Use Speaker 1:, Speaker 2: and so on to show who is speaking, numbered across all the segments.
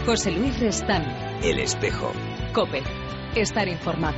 Speaker 1: José Luis Restán.
Speaker 2: El Espejo.
Speaker 1: COPE. Estar informado.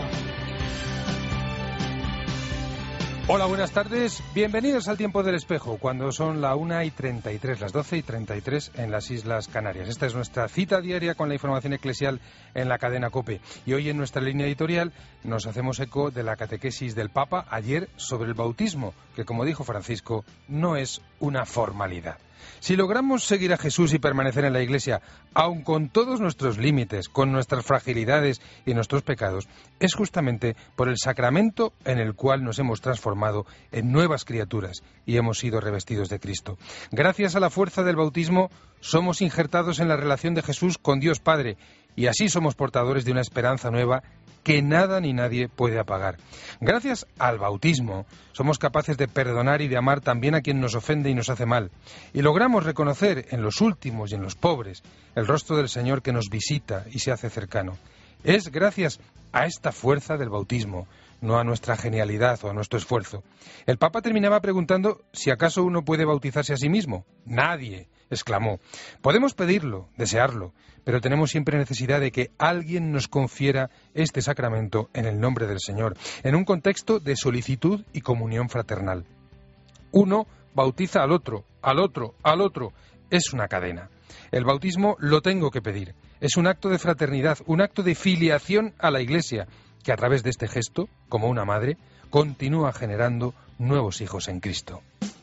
Speaker 3: Hola, buenas tardes. Bienvenidos al Tiempo del Espejo, cuando son la 1:33, las 12:33 en las Islas Canarias. Esta es nuestra cita diaria con la información eclesial en la cadena COPE. Y hoy en nuestra línea editorial nos hacemos eco de la catequesis del Papa ayer sobre el bautismo, que como dijo Francisco, no es una formalidad. Si logramos seguir a Jesús y permanecer en la Iglesia, aun con todos nuestros límites, con nuestras fragilidades y nuestros pecados, es justamente por el sacramento en el cual nos hemos transformado en nuevas criaturas y hemos sido revestidos de Cristo. Gracias a la fuerza del bautismo, somos injertados en la relación de Jesús con Dios Padre y así somos portadores de una esperanza nueva que nada ni nadie puede apagar. Gracias al bautismo somos capaces de perdonar y de amar también a quien nos ofende y nos hace mal. Y logramos reconocer en los últimos y en los pobres el rostro del Señor que nos visita y se hace cercano. Es gracias a esta fuerza del bautismo, no a nuestra genialidad o a nuestro esfuerzo. El Papa terminaba preguntando si acaso uno puede bautizarse a sí mismo. Nadie, exclamó. Podemos pedirlo, desearlo, pero tenemos siempre necesidad de que alguien nos confiera este sacramento en el nombre del Señor, en un contexto de solicitud y comunión fraternal. Uno bautiza al otro, al otro, al otro. Es una cadena. El bautismo lo tengo que pedir. Es un acto de fraternidad, un acto de filiación a la Iglesia, que a través de este gesto, como una madre, continúa generando nuevos hijos en Cristo.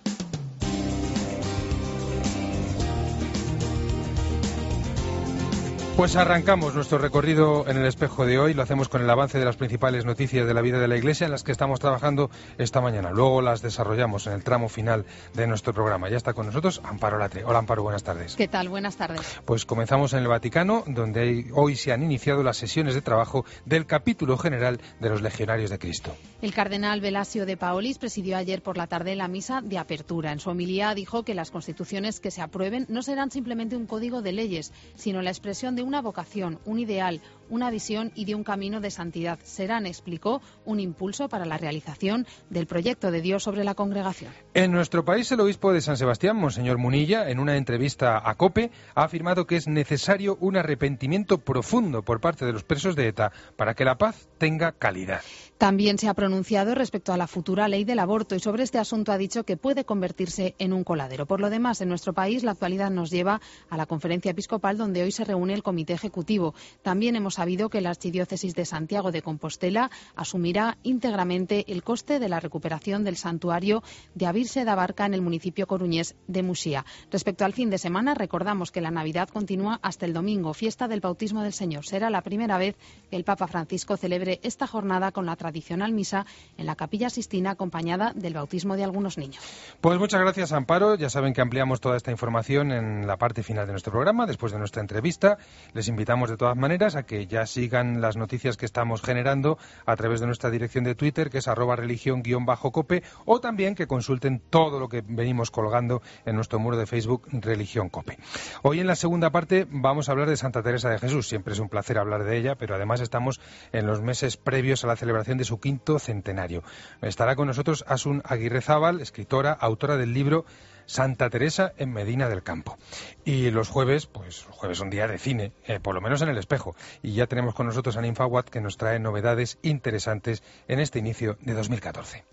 Speaker 3: Pues arrancamos nuestro recorrido en el espejo de hoy. Lo hacemos con el avance de las principales noticias de la vida de la Iglesia en las que estamos trabajando esta mañana. Luego las desarrollamos en el tramo final de nuestro programa. Ya está con nosotros Amparo Latre. Hola, Amparo, buenas tardes.
Speaker 4: ¿Qué tal? Buenas tardes.
Speaker 3: Pues comenzamos en el Vaticano, donde hoy se han iniciado las sesiones de trabajo del capítulo general de los Legionarios de Cristo.
Speaker 4: El cardenal Velasio de Paolis presidió ayer por la tarde la misa de apertura. En su homilía dijo que las constituciones que se aprueben no serán simplemente un código de leyes, sino la expresión de una vocación, un ideal, una visión y de un camino de santidad. Serán, explicó, un impulso para la realización del proyecto de Dios sobre la congregación.
Speaker 3: En nuestro país, el obispo de San Sebastián, Monseñor Munilla, en una entrevista a COPE, ha afirmado que es necesario un arrepentimiento profundo por parte de los presos de ETA para que la paz tenga calidad.
Speaker 4: También se ha pronunciado respecto a la futura ley del aborto y sobre este asunto ha dicho que puede convertirse en un coladero. Por lo demás, en nuestro país, la actualidad nos lleva a la conferencia episcopal donde hoy se reúne el comité ejecutivo. También hemos sabido que la Archidiócesis de Santiago de Compostela asumirá íntegramente el coste de la recuperación del santuario de Avirse da Barca en el municipio coruñés de Muxía. Respecto al fin de semana, recordamos que la Navidad continúa hasta el domingo, fiesta del bautismo del Señor. Será la primera vez que el Papa Francisco celebre esta jornada con la tradicional misa en la Capilla Sistina acompañada del bautismo de algunos niños.
Speaker 3: Pues muchas gracias, Amparo. Ya saben que ampliamos toda esta información en la parte final de nuestro programa, después de nuestra entrevista. Les invitamos de todas maneras a que ya sigan las noticias que estamos generando a través de nuestra dirección de Twitter, que es @religión_cope, o también que consulten todo lo que venimos colgando en nuestro muro de Facebook, Religión Cope. Hoy en la segunda parte vamos a hablar de Santa Teresa de Jesús. Siempre es un placer hablar de ella, pero además estamos en los meses previos a la celebración de su 5º centenario. Estará con nosotros Asun Aguirrezábal, escritora, autora del libro Santa Teresa en Medina del Campo. Y los jueves, pues los jueves son día de cine, por lo menos en el espejo. Y ya tenemos con nosotros a Ninfa Watt, que nos trae novedades interesantes en este inicio de 2014.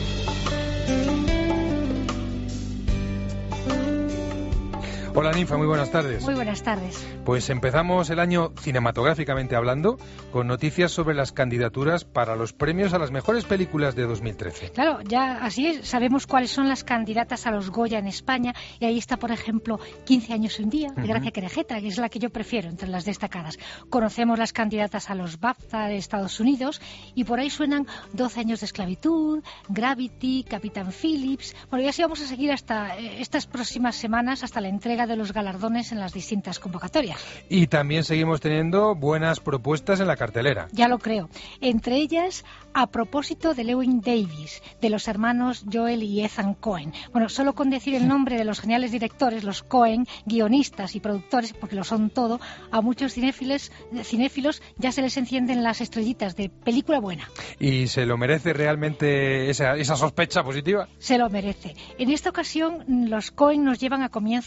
Speaker 3: Hola Ninfa, muy buenas tardes.
Speaker 5: Muy buenas tardes.
Speaker 3: Pues empezamos el año cinematográficamente hablando con noticias sobre las candidaturas para los premios a las mejores películas de 2013.
Speaker 5: Claro, ya así es, sabemos cuáles son las candidatas a los Goya en España y ahí está, por ejemplo, 15 años y un día, de Gracia Querejeta, que es la que yo prefiero entre las destacadas. Conocemos las candidatas a los BAFTA de Estados Unidos y por ahí suenan 12 años de esclavitud, Gravity, Capitán Phillips. Bueno, y así vamos a seguir hasta estas próximas semanas, hasta la entrega de los galardones en las distintas convocatorias.
Speaker 3: Y también seguimos teniendo buenas propuestas en la cartelera.
Speaker 5: Ya lo creo. Entre ellas, a propósito de Llewyn Davis, de los hermanos Joel y Ethan Coen. Bueno, solo con decir el nombre de los geniales directores, los Coen, guionistas y productores, porque lo son todo, a muchos cinéfilos ya se les encienden las estrellitas de película buena.
Speaker 3: ¿Y se lo merece realmente esa sospecha positiva?
Speaker 5: Se lo merece. En esta ocasión, los Coen nos llevan a comienzos de los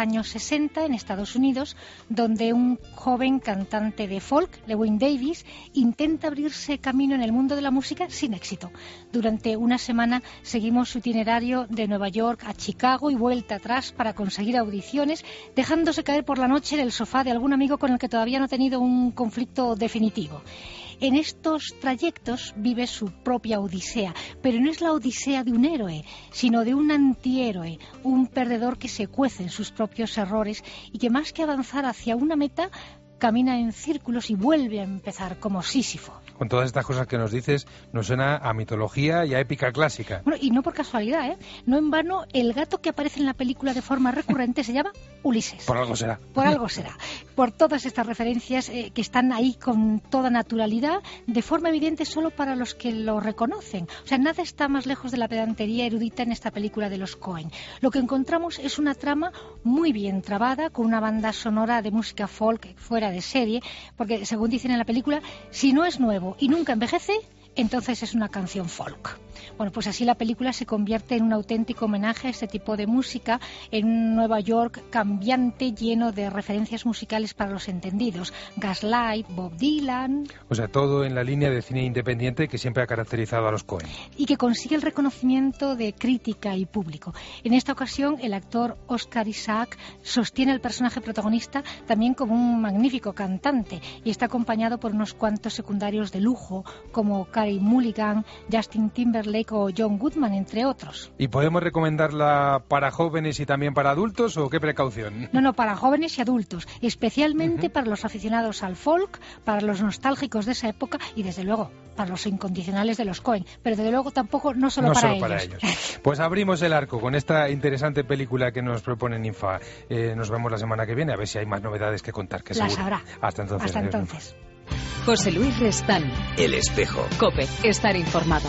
Speaker 5: años 60 en Estados Unidos, donde un joven cantante de folk, Llewyn Davis, intenta abrirse camino en el mundo de la música sin éxito. Durante una semana seguimos su itinerario de Nueva York a Chicago y vuelta atrás para conseguir audiciones, dejándose caer por la noche en el sofá de algún amigo con el que todavía no ha tenido un conflicto definitivo. En estos trayectos vive su propia odisea, pero no es la odisea de un héroe, sino de un antihéroe, un perdedor que se cuece en sus propios errores y que más que avanzar hacia una meta, camina en círculos y vuelve a empezar como Sísifo.
Speaker 3: Con todas estas cosas que nos dices, nos suena a mitología y a épica clásica.
Speaker 5: Bueno, y no por casualidad, ¿eh? No en vano, el gato que aparece en la película de forma recurrente se llama Ulises.
Speaker 3: Por algo será.
Speaker 5: Por algo será. Por todas estas referencias que están ahí con toda naturalidad, de forma evidente solo para los que lo reconocen. O sea, nada está más lejos de la pedantería erudita en esta película de los Coen. Lo que encontramos es una trama muy bien trabada, con una banda sonora de música folk fuera de serie, porque según dicen en la película, si no es nuevo y nunca envejece, entonces es una canción folk. Bueno, pues así la película se convierte en un auténtico homenaje a este tipo de música en un Nueva York cambiante, lleno de referencias musicales para los entendidos. Gaslight, Bob Dylan...
Speaker 3: O sea, todo en la línea de cine independiente que siempre ha caracterizado a los Coen.
Speaker 5: Y que consigue el reconocimiento de crítica y público. En esta ocasión, el actor Oscar Isaac sostiene al personaje protagonista también como un magnífico cantante y está acompañado por unos cuantos secundarios de lujo, como Carey Mulligan, Justin Timberlake o John Goodman, entre otros.
Speaker 3: ¿Y podemos recomendarla para jóvenes y también para adultos o qué precaución?
Speaker 5: No, para jóvenes y adultos, especialmente para los aficionados al folk, para los nostálgicos de esa época y desde luego para los incondicionales de los Coen, pero desde luego tampoco no solo para ellos.
Speaker 3: Pues abrimos el arco con esta interesante película que nos propone Ninfa. Nos vemos la semana que viene a ver si hay más novedades que contar, que
Speaker 5: las
Speaker 3: seguro.
Speaker 5: habrá.
Speaker 3: Hasta entonces.
Speaker 5: Hasta entonces.
Speaker 1: José Luis Restán.
Speaker 2: El Espejo.
Speaker 1: COPE. Estar informado.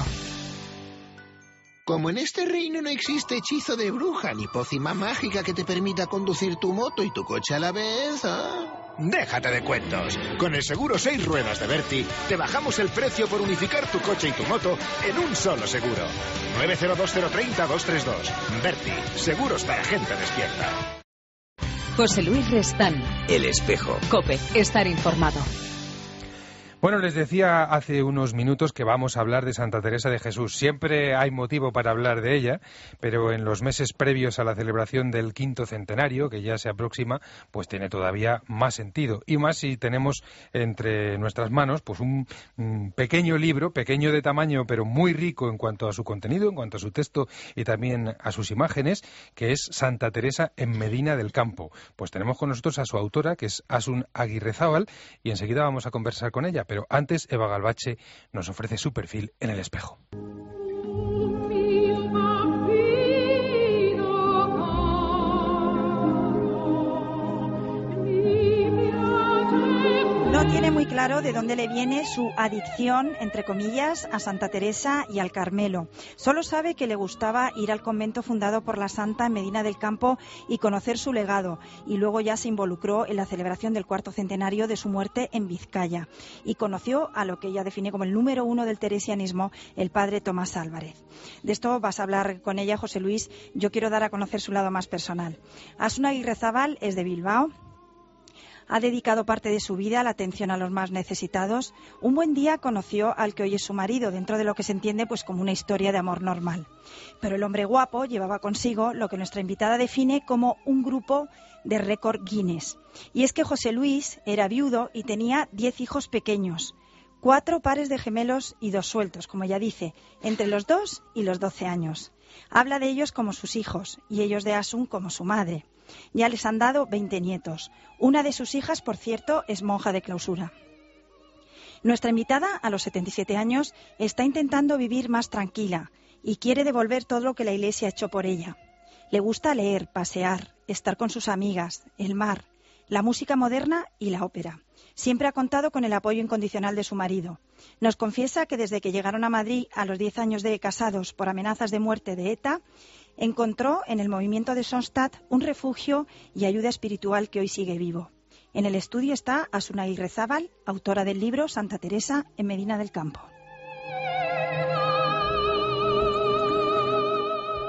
Speaker 6: Como en este reino no existe hechizo de bruja ni pócima mágica que te permita conducir tu moto y tu coche a la vez, ¿ah?
Speaker 7: Déjate de cuentos. Con el seguro 6 ruedas de Berti, te bajamos el precio por unificar tu coche y tu moto en un solo seguro. 902-030-232. Berti, seguros para gente despierta.
Speaker 1: José Luis Restán.
Speaker 2: El Espejo.
Speaker 1: COPE. Estar informado.
Speaker 3: Bueno, les decía hace unos minutos que vamos a hablar de Santa Teresa de Jesús. Siempre hay motivo para hablar de ella, pero en los meses previos a la celebración del 5º centenario, que ya se aproxima, pues tiene todavía más sentido. Y más si tenemos entre nuestras manos pues un pequeño libro, pequeño de tamaño, pero muy rico en cuanto a su contenido, en cuanto a su texto y también a sus imágenes, que es Santa Teresa en Medina del Campo. Pues tenemos con nosotros a su autora, que es Asun Aguirrezábal, y enseguida vamos a conversar con ella. Pero antes, Eva Galvache nos ofrece su perfil en El Espejo.
Speaker 8: No tiene muy claro de dónde le viene su adicción, entre comillas, a Santa Teresa y al Carmelo. Solo sabe que le gustaba ir al convento fundado por la santa en Medina del Campo y conocer su legado. Y luego ya se involucró en la celebración del 4º centenario de su muerte en Vizcaya. Y conoció a lo que ella define como el número 1 del teresianismo, el padre Tomás Álvarez. De esto vas a hablar con ella, José Luis. Yo quiero dar a conocer su lado más personal. Asun Aguirrezábal es de Bilbao. Ha dedicado parte de su vida a la atención a los más necesitados. Un buen día conoció al que hoy es su marido, dentro de lo que se entiende pues como una historia de amor normal. Pero el hombre guapo llevaba consigo lo que nuestra invitada define como un grupo de récord Guinness. Y es que José Luis era viudo y tenía 10 hijos pequeños, 4 pares de gemelos y 2 sueltos, como ella dice, entre los 2 y los 12 años. Habla de ellos como sus hijos y ellos de Asun como su madre. Ya les han dado 20 nietos. Una de sus hijas, por cierto, es monja de clausura. Nuestra invitada, a los 77 años, está intentando vivir más tranquila y quiere devolver todo lo que la Iglesia ha hecho por ella. Le gusta leer, pasear, estar con sus amigas, el mar, la música moderna y la ópera. Siempre ha contado con el apoyo incondicional de su marido. Nos confiesa que desde que llegaron a Madrid a los 10 años de casados por amenazas de muerte de ETA, encontró en el movimiento de Sonstadt un refugio y ayuda espiritual que hoy sigue vivo. En el estudio está Asun Aguirrezábal, autora del libro Santa Teresa en Medina del Campo.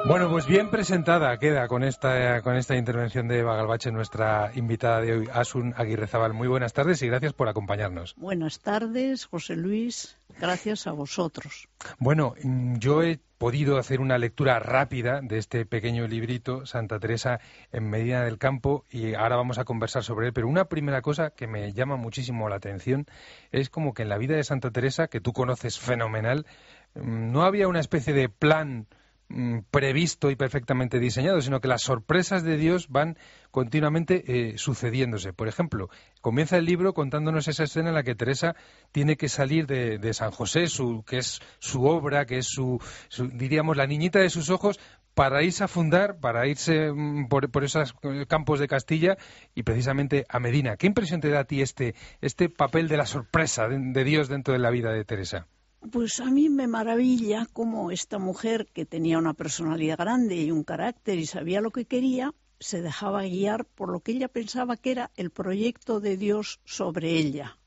Speaker 3: Bueno, pues bien presentada queda con esta intervención de Eva Galvache, nuestra invitada de hoy, Asun Aguirrezabal. Muy buenas tardes y gracias por acompañarnos.
Speaker 9: Buenas tardes, José Luis. Gracias a vosotros.
Speaker 3: Bueno, yo he podido hacer una lectura rápida de este pequeño librito, Santa Teresa en Medina del Campo, y ahora vamos a conversar sobre él. Pero una primera cosa que me llama muchísimo la atención es como que en la vida de Santa Teresa, que tú conoces fenomenal, no había una especie de plan previsto y perfectamente diseñado, sino que las sorpresas de Dios van continuamente sucediéndose. Por ejemplo, comienza el libro contándonos esa escena en la que Teresa tiene que salir de San José, que es su obra, que es diríamos, la niñita de sus ojos, para irse a fundar, para irse por esos campos de Castilla y precisamente a Medina. ¿Qué impresión te da a ti este papel de la sorpresa de Dios dentro de la vida de Teresa?
Speaker 9: Pues a mí me maravilla cómo esta mujer, que tenía una personalidad grande y un carácter y sabía lo que quería, se dejaba guiar por lo que ella pensaba que era el proyecto de Dios sobre ella.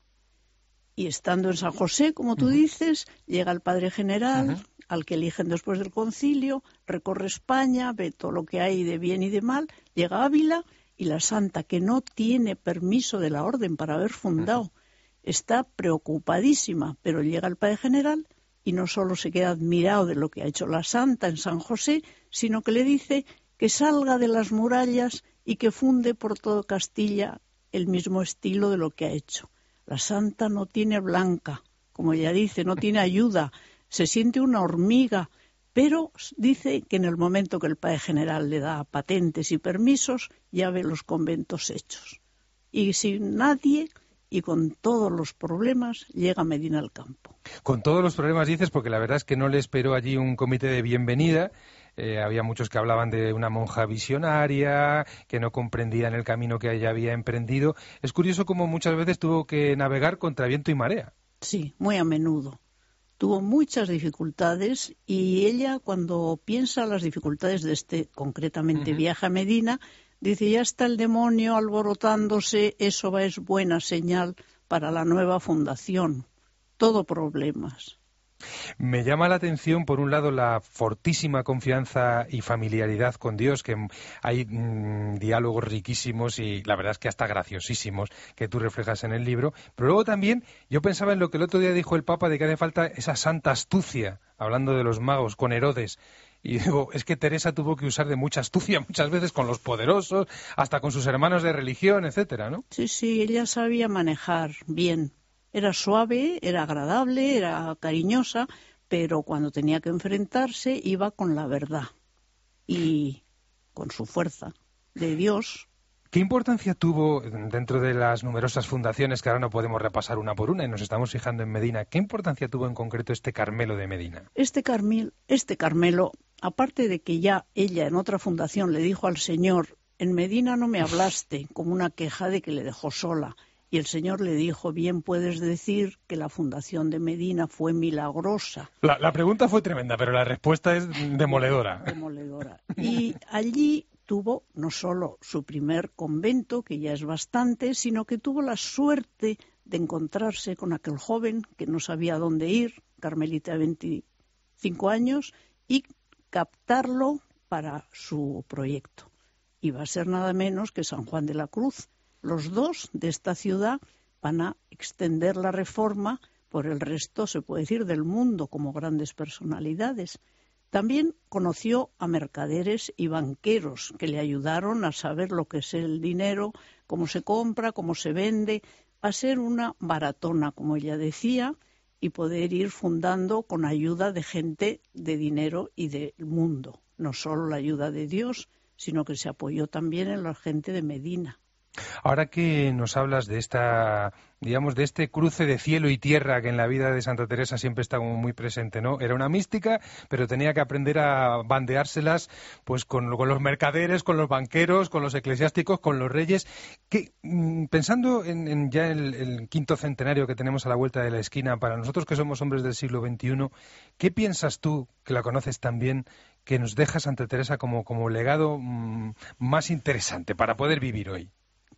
Speaker 9: Y estando en San José, como tú dices, llega el Padre General, al que eligen después del concilio, recorre España, ve todo lo que hay de bien y de mal, llega a Ávila y la santa, que no tiene permiso de la orden para haber fundado, está preocupadísima, pero llega el Padre General y no solo se queda admirado de lo que ha hecho la santa en San José, sino que le dice que salga de las murallas y que funde por todo Castilla el mismo estilo de lo que ha hecho. La santa no tiene blanca, como ella dice, no tiene ayuda, se siente una hormiga, pero dice que en el momento que el Padre General le da patentes y permisos, ya ve los conventos hechos. Y sin nadie y con todos los problemas llega a Medina del Campo.
Speaker 3: Con todos los problemas dices, porque la verdad es que no le esperó allí un comité de bienvenida. Había muchos que hablaban de una monja visionaria, que no comprendían el camino que ella había emprendido. Es curioso cómo muchas veces tuvo que navegar contra viento y marea.
Speaker 9: Sí, muy a menudo. Tuvo muchas dificultades y ella, cuando piensa las dificultades de concretamente viaje a Medina, dice, ya está el demonio alborotándose, eso es buena señal para la nueva fundación. Todo problemas.
Speaker 3: Me llama la atención, por un lado, la fortísima confianza y familiaridad con Dios, que hay diálogos riquísimos y la verdad es que hasta graciosísimos que tú reflejas en el libro. Pero luego también yo pensaba en lo que el otro día dijo el Papa, de que hace falta esa santa astucia, hablando de los magos, con Herodes. Y digo, es que Teresa tuvo que usar de mucha astucia muchas veces con los poderosos, hasta con sus hermanos de religión, etcétera, ¿no?
Speaker 9: Sí, ella sabía manejar bien. Era suave, era agradable, era cariñosa, pero cuando tenía que enfrentarse iba con la verdad y con su fuerza de Dios.
Speaker 3: ¿Qué importancia tuvo dentro de las numerosas fundaciones que ahora no podemos repasar una por una y nos estamos fijando en Medina? ¿Qué importancia tuvo en concreto este Carmelo de Medina?
Speaker 9: Este Carmelo, aparte de que ya ella en otra fundación le dijo al Señor, en Medina no me hablaste, como una queja de que le dejó sola. Y el Señor le dijo, bien puedes decir que la fundación de Medina fue milagrosa.
Speaker 3: La pregunta fue tremenda, pero la respuesta es demoledora.
Speaker 9: Demoledora. Y allí tuvo no solo su primer convento, que ya es bastante, sino que tuvo la suerte de encontrarse con aquel joven que no sabía dónde ir, carmelita de 25 años, y captarlo para su proyecto. Iba a ser nada menos que San Juan de la Cruz. Los dos de esta ciudad van a extender la reforma por el resto, se puede decir, del mundo como grandes personalidades. También conoció a mercaderes y banqueros que le ayudaron a saber lo que es el dinero, cómo se compra, cómo se vende, a ser una baratona, como ella decía, y poder ir fundando con ayuda de gente de dinero y del mundo. No solo la ayuda de Dios, sino que se apoyó también en la gente de Medina.
Speaker 3: Ahora que nos hablas de de este cruce de cielo y tierra que en la vida de Santa Teresa siempre está muy presente, ¿no? Era una mística, pero tenía que aprender a bandeárselas pues con los mercaderes, con los banqueros, con los eclesiásticos, con los reyes. Pensando en ya el quinto centenario que tenemos a la vuelta de la esquina, para nosotros que somos hombres del siglo XXI, ¿qué piensas tú, que la conoces tan bien, que nos deja Santa Teresa como legado más interesante para poder vivir hoy?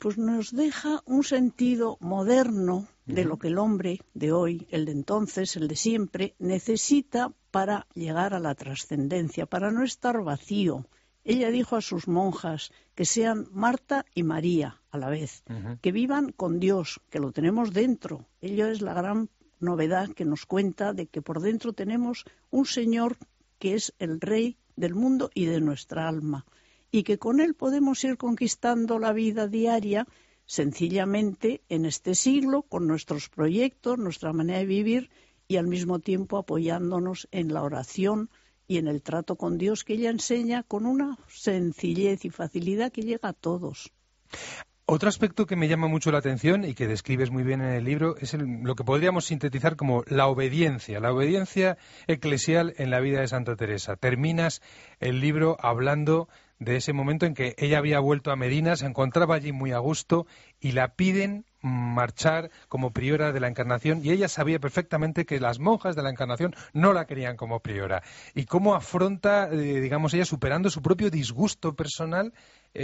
Speaker 9: Pues nos deja un sentido moderno de lo que el hombre de hoy, el de entonces, el de siempre, necesita para llegar a la trascendencia, para no estar vacío. Ella dijo a sus monjas que sean Marta y María a la vez, que vivan con Dios, que lo tenemos dentro. Ello es la gran novedad que nos cuenta de que por dentro tenemos un Señor que es el Rey del mundo y de nuestra alma, y que con Él podemos ir conquistando la vida diaria sencillamente en este siglo, con nuestros proyectos, nuestra manera de vivir y al mismo tiempo apoyándonos en la oración y en el trato con Dios que ella enseña con una sencillez y facilidad que llega a todos.
Speaker 3: Otro aspecto que me llama mucho la atención y que describes muy bien en el libro es lo que podríamos sintetizar como la obediencia eclesial en la vida de Santa Teresa. Terminas el libro hablando de ese momento en que ella había vuelto a Medina, se encontraba allí muy a gusto y la piden marchar como priora de la Encarnación, y ella sabía perfectamente que las monjas de la Encarnación no la querían como priora. Y cómo afronta, digamos, ella superando su propio disgusto personal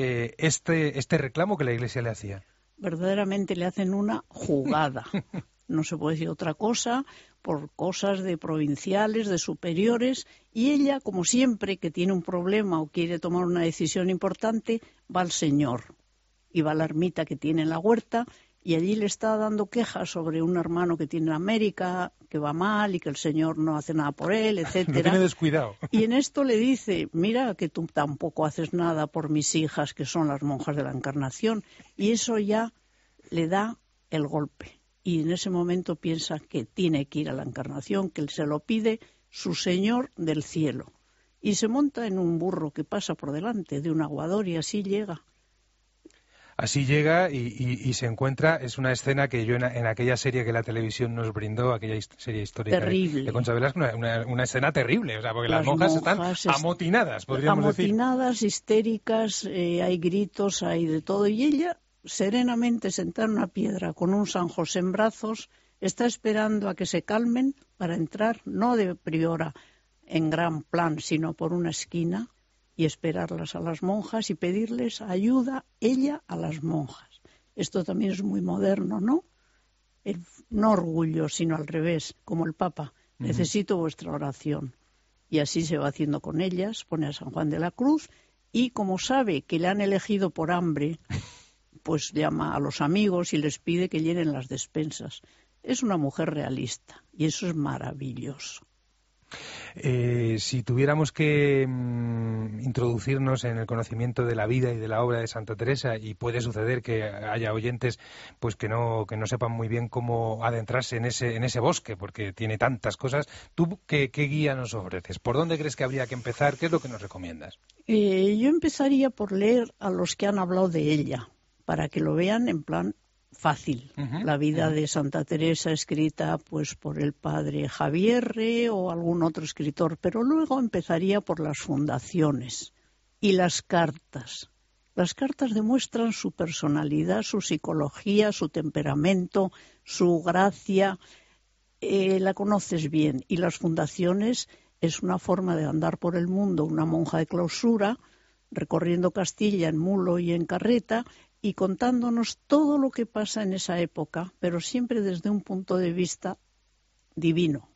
Speaker 3: este reclamo que la Iglesia le hacía.
Speaker 9: Verdaderamente le hacen una jugada. No se puede decir otra cosa, por cosas de provinciales, de superiores, y ella, como siempre, que tiene un problema o quiere tomar una decisión importante, va al Señor y va a la ermita que tiene en la huerta, y allí le está dando quejas sobre un hermano que tiene en América, que va mal y que el Señor no hace nada por él, etcétera.
Speaker 3: Lo tiene descuidado.
Speaker 9: Y en esto le dice, mira que tú tampoco haces nada por mis hijas, que son las monjas de la Encarnación, y eso ya le da el golpe. Y en ese momento piensa que tiene que ir a la Encarnación, que se lo pide su Señor del cielo. Y se monta en un burro que pasa por delante de un aguador y así llega.
Speaker 3: Así llega y se encuentra, es una escena que yo en aquella serie que la televisión nos brindó, aquella serie histórica de Concha Velasco, una escena terrible, o sea, porque las monjas están amotinadas, podríamos decir.
Speaker 9: Amotinadas, histéricas, hay gritos, hay de todo, y ella, serenamente sentada en una piedra con un San José en brazos, está esperando a que se calmen para entrar, no de priora en gran plan, sino por una esquina, y esperarlas a las monjas y pedirles ayuda ella a las monjas. Esto también es muy moderno, ¿no? No orgullo, sino al revés, como el Papa. Necesito vuestra oración. Y así se va haciendo con ellas, pone a San Juan de la Cruz, y como sabe que le han elegido por hambre, pues llama a los amigos y les pide que llenen las despensas. Es una mujer realista, y eso es maravilloso.
Speaker 3: Si tuviéramos que introducirnos en el conocimiento de la vida y de la obra de Santa Teresa, y puede suceder que haya oyentes pues que no sepan muy bien cómo adentrarse en ese bosque, porque tiene tantas cosas, ¿tú qué guía nos ofreces? ¿Por dónde crees que habría que empezar? ¿Qué es lo que nos recomiendas?
Speaker 9: Yo empezaría por leer a los que han hablado de ella, para que lo vean en plan fácil. La vida de Santa Teresa escrita pues por el padre Javierre o algún otro escritor, pero luego empezaría por las fundaciones y las cartas. Las cartas demuestran su personalidad, su psicología, su temperamento, su gracia. La conoces bien, y las fundaciones es una forma de andar por el mundo, una monja de clausura, recorriendo Castilla en mulo y en carreta, y contándonos todo lo que pasa en esa época, pero siempre desde un punto de vista divino.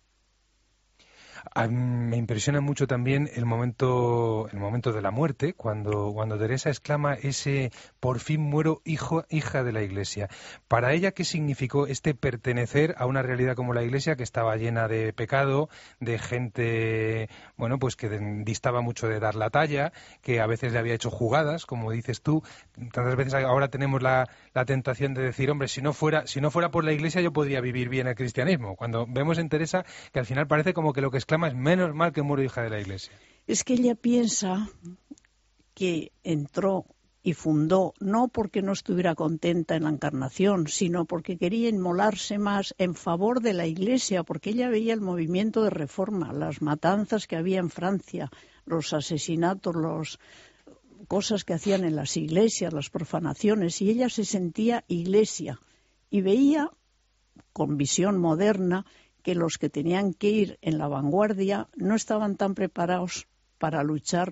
Speaker 3: Me impresiona mucho también el momento de la muerte, cuando Teresa exclama ese "por fin muero, hija de la Iglesia". Para ella, ¿qué significó este pertenecer a una realidad como la Iglesia, que estaba llena de pecado, de gente, bueno, pues que distaba mucho de dar la talla, que a veces le había hecho jugadas, como dices tú? Tantas veces ahora tenemos la tentación de decir, hombre, si no fuera por la Iglesia yo podría vivir bien el cristianismo. Cuando vemos en Teresa que al final parece como que lo que exclama es menos mal que muero hija de la Iglesia.
Speaker 9: Es que ella piensa que entró y fundó no porque no estuviera contenta en la Encarnación, sino porque quería inmolarse más en favor de la Iglesia, porque ella veía el movimiento de reforma, las matanzas que había en Francia, los asesinatos, las cosas que hacían en las iglesias, las profanaciones, y ella se sentía Iglesia y veía con visión moderna que los que tenían que ir en la vanguardia no estaban tan preparados para luchar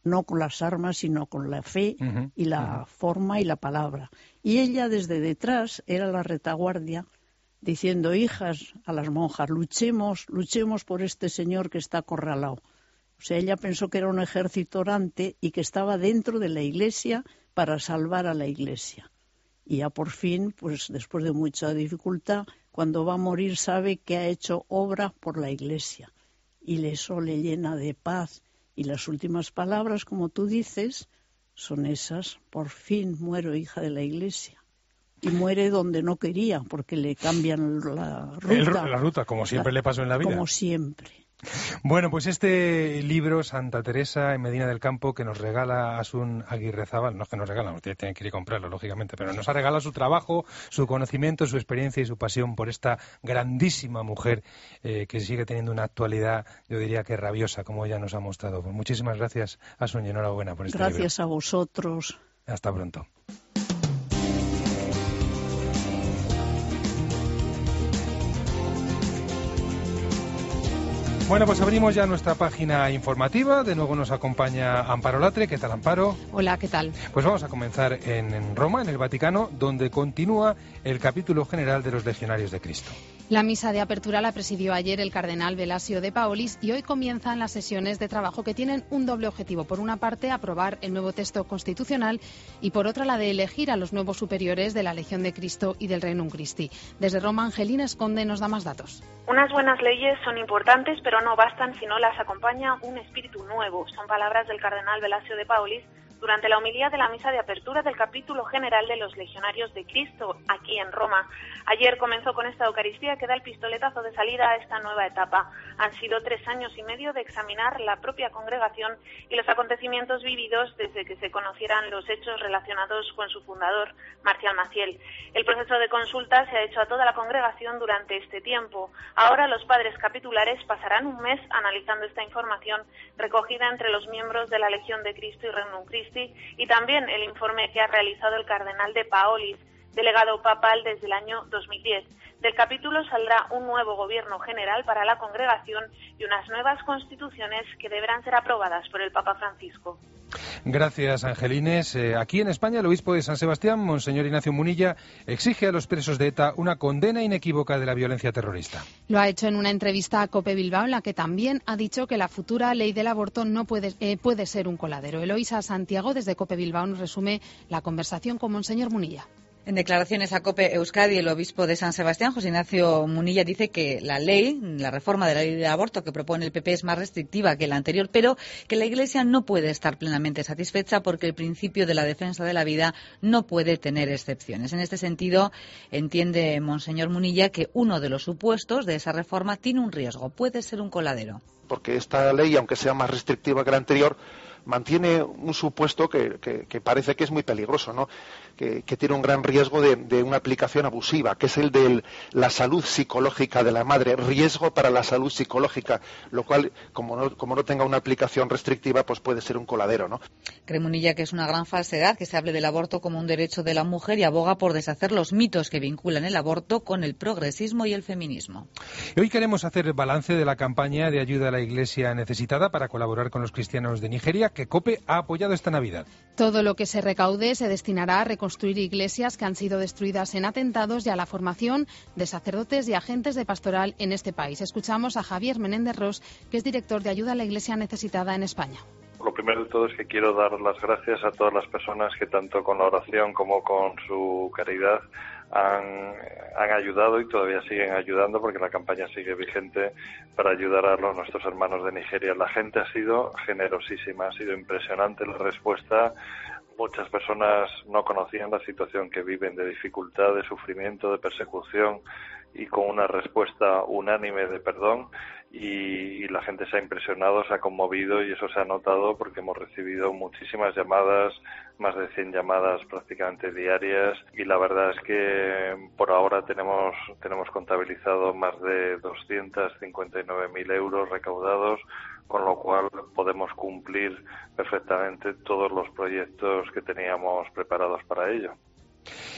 Speaker 9: no con las armas, sino con la fe y la forma y la palabra. Y ella desde detrás era la retaguardia, diciendo: hijas, a las monjas, luchemos por este señor que está acorralado. O sea, ella pensó que era un ejército orante y que estaba dentro de la Iglesia para salvar a la Iglesia. Y ya por fin, pues después de mucha dificultad, cuando va a morir sabe que ha hecho obra por la Iglesia. Y eso le llena de paz. Y las últimas palabras, como tú dices, son esas: por fin muero, hija de la Iglesia. Y muere donde no quería, porque le cambian la ruta.
Speaker 3: La ruta, como siempre le pasó en la vida.
Speaker 9: Como siempre.
Speaker 3: Bueno, pues este libro, Santa Teresa en Medina del Campo, que nos regala Asun Aguirrezábal, no es que nos regala, ustedes tienen que ir a comprarlo, lógicamente, pero nos ha regalado su trabajo, su conocimiento, su experiencia y su pasión por esta grandísima mujer que sigue teniendo una actualidad, yo diría que rabiosa, como ella nos ha mostrado. Pues muchísimas gracias, Asun, y enhorabuena por este libro.
Speaker 9: Gracias a vosotros.
Speaker 3: Hasta pronto. Bueno, pues abrimos ya nuestra página informativa. De nuevo nos acompaña Amparo Latre. ¿Qué tal, Amparo?
Speaker 4: Hola, ¿qué tal?
Speaker 3: Pues vamos a comenzar en Roma, en el Vaticano, donde continúa el capítulo general de los Legionarios de Cristo.
Speaker 4: La misa de apertura la presidió ayer el cardenal Velasio de Paolis y hoy comienzan las sesiones de trabajo que tienen un doble objetivo. Por una parte, aprobar el nuevo texto constitucional y por otra, la de elegir a los nuevos superiores de la Legión de Cristo y del Regnum Christi. Desde Roma, Angelina Esconde nos da más datos.
Speaker 10: Unas buenas leyes son importantes, pero no bastan si no las acompaña un espíritu nuevo. Son palabras del cardenal Velasio de Paolis durante la homilía de la misa de apertura del capítulo general de los Legionarios de Cristo, aquí en Roma. Ayer comenzó con esta Eucaristía que da el pistoletazo de salida a esta nueva etapa. Han sido 3 años y medio de examinar la propia congregación y los acontecimientos vividos desde que se conocieran los hechos relacionados con su fundador, Marcial Maciel. El proceso de consulta se ha hecho a toda la congregación durante este tiempo. Ahora los padres capitulares pasarán un mes analizando esta información recogida entre los miembros de la Legión de Cristo y Regnum Christi, y también el informe que ha realizado el cardenal de Paolis, delegado papal desde el año 2010. Del capítulo saldrá un nuevo gobierno general para la congregación y unas nuevas constituciones que deberán ser aprobadas por el Papa Francisco.
Speaker 3: Gracias, Angelines. Aquí en España, el obispo de San Sebastián, Monseñor Ignacio Munilla, exige a los presos de ETA una condena inequívoca de la violencia terrorista.
Speaker 4: Lo ha hecho en una entrevista a COPE Bilbao, en la que también ha dicho que la futura ley del aborto no puede ser un coladero. Eloísa Santiago, desde COPE Bilbao, nos resume la conversación con Monseñor Munilla.
Speaker 11: En declaraciones a COPE Euskadi, el obispo de San Sebastián, José Ignacio Munilla, dice que la reforma de la ley del aborto que propone el PP es más restrictiva que la anterior, pero que la Iglesia no puede estar plenamente satisfecha porque el principio de la defensa de la vida no puede tener excepciones. En este sentido, entiende Monseñor Munilla que uno de los supuestos de esa reforma tiene un riesgo, puede ser un coladero.
Speaker 12: Porque esta ley, aunque sea más restrictiva que la anterior, mantiene un supuesto que parece que es muy peligroso, ¿no? Que tiene un gran riesgo de una aplicación abusiva, que es el de la salud psicológica de la madre, riesgo para la salud psicológica, lo cual, como no tenga una aplicación restrictiva, pues puede ser un coladero, ¿no?
Speaker 11: Cree Munilla que es una gran falsedad que se hable del aborto como un derecho de la mujer y aboga por deshacer los mitos que vinculan el aborto con el progresismo y el feminismo.
Speaker 3: Hoy queremos hacer balance de la campaña de ayuda a la Iglesia necesitada para colaborar con los cristianos de Nigeria, que COPE ha apoyado esta Navidad.
Speaker 4: Todo lo que se recaude se destinará a reconstruir iglesias que han sido destruidas en atentados y a la formación de sacerdotes y agentes de pastoral en este país. Escuchamos a Javier Menéndez Ros, que es director de ayuda a la Iglesia necesitada en España.
Speaker 13: Lo primero de todo es que quiero dar las gracias a todas las personas que tanto con la oración como con su caridad han ayudado y todavía siguen ayudando, porque la campaña sigue vigente para ayudar a nuestros hermanos de Nigeria. La gente ha sido generosísima, ha sido impresionante la respuesta. Muchas personas no conocían la situación que viven de dificultad, de sufrimiento, de persecución, y con una respuesta unánime de perdón, y la gente se ha impresionado, se ha conmovido, y eso se ha notado porque hemos recibido muchísimas llamadas, más de 100 llamadas prácticamente diarias, y la verdad es que por ahora tenemos contabilizado más de 259.000 euros recaudados, con lo cual podemos cumplir perfectamente todos los proyectos que teníamos preparados para ello.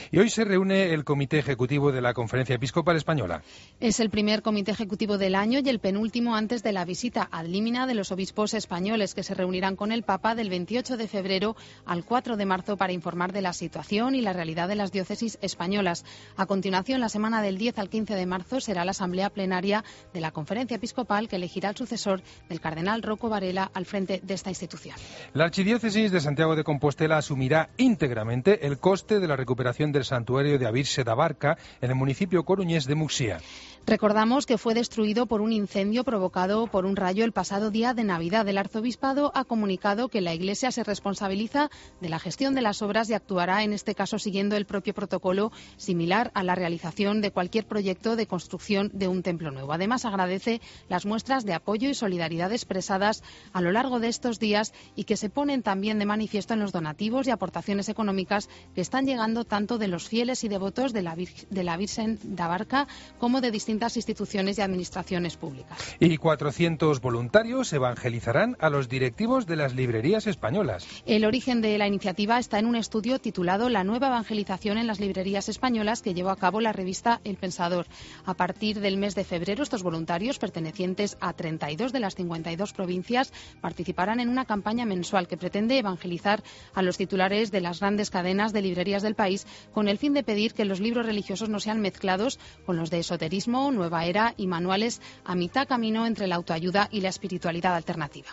Speaker 3: Y hoy se reúne el Comité Ejecutivo de la Conferencia Episcopal Española.
Speaker 4: Es el primer comité ejecutivo del año y el penúltimo antes de la visita ad limina de los obispos españoles, que se reunirán con el Papa del 28 de febrero al 4 de marzo para informar de la situación y la realidad de las diócesis españolas. A continuación, la semana del 10 al 15 de marzo será la asamblea plenaria de la Conferencia Episcopal, que elegirá al sucesor del cardenal Rocco Varela al frente de esta institución.
Speaker 3: La Archidiócesis de Santiago de Compostela asumirá íntegramente el coste de la recuperación del santuario de a Virxe da Barca en el municipio coruñés de Muxía.
Speaker 4: Recordamos que fue destruido por un incendio provocado por un rayo el pasado día de Navidad. El arzobispado ha comunicado que la Iglesia se responsabiliza de la gestión de las obras y actuará en este caso siguiendo el propio protocolo similar a la realización de cualquier proyecto de construcción de un templo nuevo. Además, agradece las muestras de apoyo y solidaridad expresadas a lo largo de estos días y que se ponen también de manifiesto en los donativos y aportaciones económicas que están llegando tanto de los fieles y devotos de la Virgen da Barca como de distintas instituciones y administraciones públicas.
Speaker 3: Y 400 voluntarios evangelizarán a los directivos de las librerías españolas.
Speaker 4: El origen de la iniciativa está en un estudio titulado La nueva evangelización en las librerías españolas que llevó a cabo la revista El Pensador. A partir del mes de febrero, estos voluntarios, pertenecientes a 32 de las 52 provincias, participarán en una campaña mensual que pretende evangelizar a los titulares de las grandes cadenas de librerías del país con el fin de pedir que los libros religiosos no sean mezclados con los de esoterismo, nueva era y manuales a mitad camino entre la autoayuda y la espiritualidad alternativa.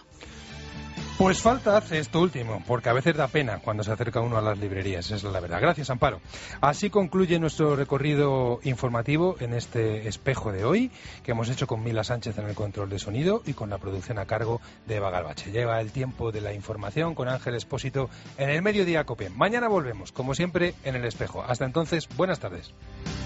Speaker 3: Pues falta hace esto último, porque a veces da pena cuando se acerca uno a las librerías, esa es la verdad. Gracias, Amparo. Así concluye nuestro recorrido informativo en este espejo de hoy, que hemos hecho con Mila Sánchez en el control de sonido y con la producción a cargo de Eva Galvache. Lleva el tiempo de la información con Ángel Expósito en el Mediodía COPE. Mañana volvemos, como siempre, en el espejo. Hasta entonces, buenas tardes.